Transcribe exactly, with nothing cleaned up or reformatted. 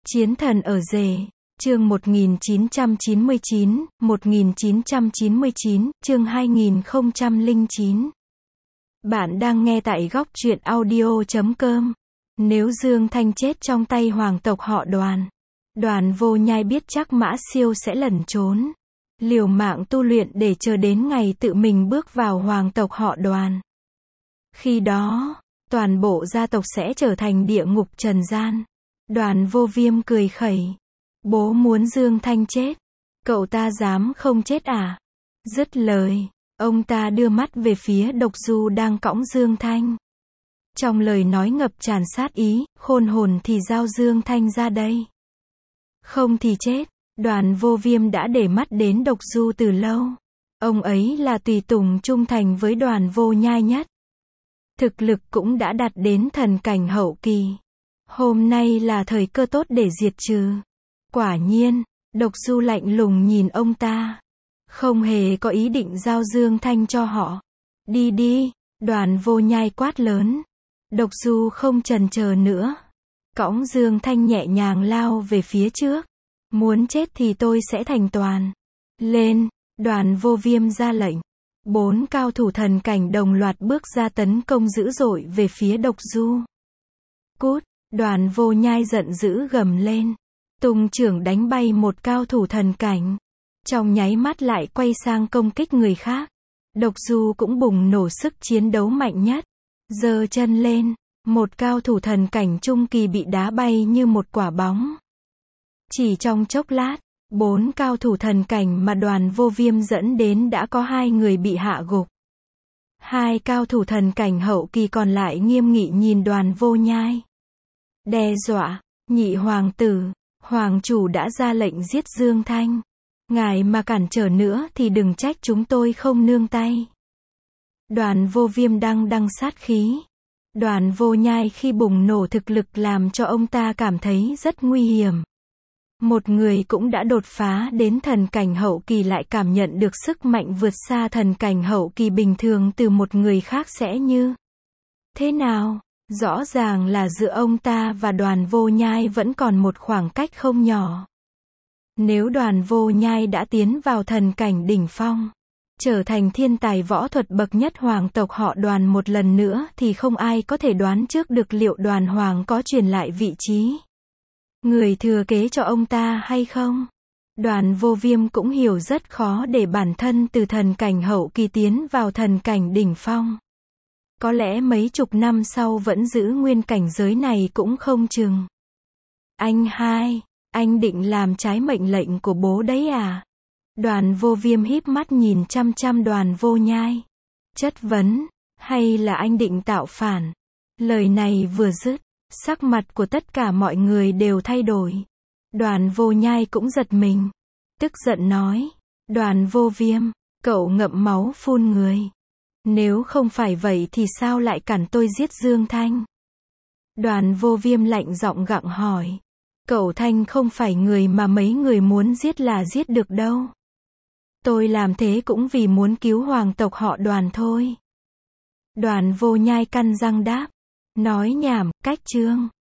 Chiến thần ở rể, chương một nghìn chín trăm chín mươi chín, một nghìn chín trăm chín mươi chín, chương hai nghìn không trăm lẻ chín. Bạn đang nghe tại góc truyện audio chấm com. Nếu Dương Thanh chết trong tay hoàng tộc họ Đoàn, Đoàn Vô Nhai biết chắc Mã Siêu sẽ lẩn trốn, liều mạng tu luyện để chờ đến ngày tự mình bước vào hoàng tộc họ Đoàn. Khi đó, toàn bộ gia tộc sẽ trở thành địa ngục trần gian. Đoàn Vô Viêm cười khẩy. Bố muốn Dương Thanh chết. Cậu ta dám không chết à? Dứt lời, ông ta đưa mắt về phía Độc Du đang cõng Dương Thanh. Trong lời nói ngập tràn sát ý, khôn hồn thì giao Dương Thanh ra đây. Không thì chết. Đoàn Vô Viêm đã để mắt đến Độc Du từ lâu. Ông ấy là tùy tùng trung thành với Đoàn Vô Nhai nhất. Thực lực cũng đã đạt đến thần cảnh hậu kỳ. Hôm nay là thời cơ tốt để diệt trừ. Quả nhiên, Độc Du lạnh lùng nhìn ông ta. Không hề có ý định giao Dương Thanh cho họ. Đi đi, Đoàn Vô Nhai quát lớn. Độc Du không chần chờ nữa. Cõng Dương Thanh nhẹ nhàng lao về phía trước. Muốn chết thì tôi sẽ thành toàn. Lên, Đoàn Vô Viêm ra lệnh. Bốn cao thủ thần cảnh đồng loạt bước ra tấn công dữ dội về phía Độc Du. Cút! Đoàn Vô Nhai giận dữ gầm lên. Tung chưởng đánh bay một cao thủ thần cảnh. Trong nháy mắt lại quay sang công kích người khác. Độc Du cũng bùng nổ sức chiến đấu mạnh nhất. Giơ chân lên, một cao thủ thần cảnh trung kỳ bị đá bay như một quả bóng. Chỉ trong chốc lát, bốn cao thủ thần cảnh mà Đoàn Vô Viêm dẫn đến đã có hai người bị hạ gục. Hai cao thủ thần cảnh hậu kỳ còn lại nghiêm nghị nhìn Đoàn Vô Nhai. Đe dọa, nhị hoàng tử, hoàng chủ đã ra lệnh giết Dương Thanh. Ngài mà cản trở nữa thì đừng trách chúng tôi không nương tay. Đoàn Vô Viêm đăng đăng sát khí. Đoàn Vô Nhai khi bùng nổ thực lực làm cho ông ta cảm thấy rất nguy hiểm. Một người cũng đã đột phá đến thần cảnh hậu kỳ lại cảm nhận được sức mạnh vượt xa thần cảnh hậu kỳ bình thường từ một người khác sẽ như thế nào? Rõ ràng là giữa ông ta và Đoàn Vô Nhai vẫn còn một khoảng cách không nhỏ. Nếu Đoàn Vô Nhai đã tiến vào thần cảnh đỉnh phong, trở thành thiên tài võ thuật bậc nhất hoàng tộc họ Đoàn một lần nữa thì không ai có thể đoán trước được liệu Đoàn Hoàng có truyền lại vị trí người thừa kế cho ông ta hay không. Đoàn Vô Viêm cũng hiểu rất khó để bản thân từ thần cảnh hậu kỳ tiến vào thần cảnh đỉnh phong. Có lẽ mấy chục năm sau vẫn giữ nguyên cảnh giới này cũng không chừng. Anh hai, anh định làm trái mệnh lệnh của bố đấy à? Đoàn Vô Viêm híp mắt nhìn chăm chăm Đoàn Vô Nhai. Chất vấn, hay là anh định tạo phản? Lời này vừa dứt, sắc mặt của tất cả mọi người đều thay đổi. Đoàn Vô Nhai cũng giật mình. Tức giận nói, Đoàn Vô Viêm, cậu ngậm máu phun người. Nếu không phải vậy thì sao lại cản tôi giết Dương Thanh? Đoàn Vô Viêm lạnh giọng gặng hỏi. Cậu Thanh không phải người mà mấy người muốn giết là giết được đâu. Tôi làm thế cũng vì muốn cứu hoàng tộc họ Đoàn thôi. Đoàn Vô Nhai căn răng đáp. Nói nhảm, cách chương.